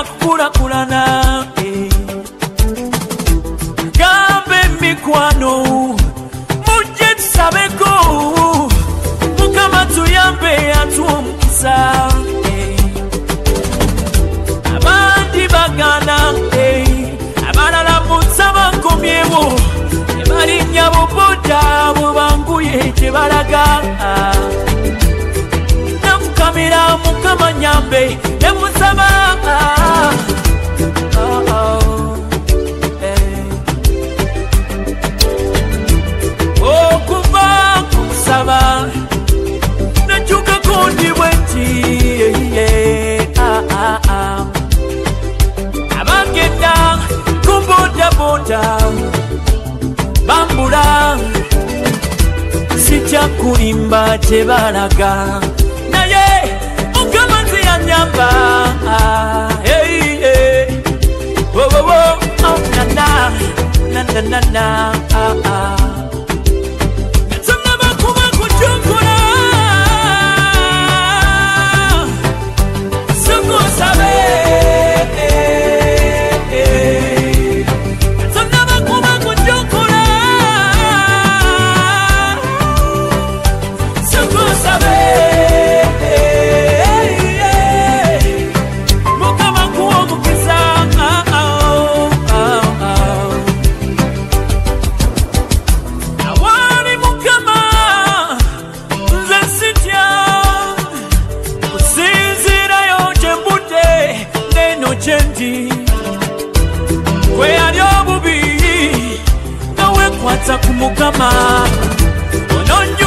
kukulakulana gambe mikwano mujje tusabeko Mukama tuyambe atuwa omukisa abandi bagana abalala musaba nkomyewo ebalinnya bubuda bubanguye gyebalaga nafukamira Mukama nyambe nemusaba okuva kumusaba nakyuka kundi bwenti abagenda kumbodaboda bambula sijja kulimba gyebalaga naye Mukama nze yanyamba tonaba kuba kujunkula sukusabe tonaba kuba kujunkula sukusabe Mukama kuwa omukisa awali Mukama nze sitya kusinziirayo gyembudde neno gyendi kweyali obubi nawe kwata ku Mukama ononyo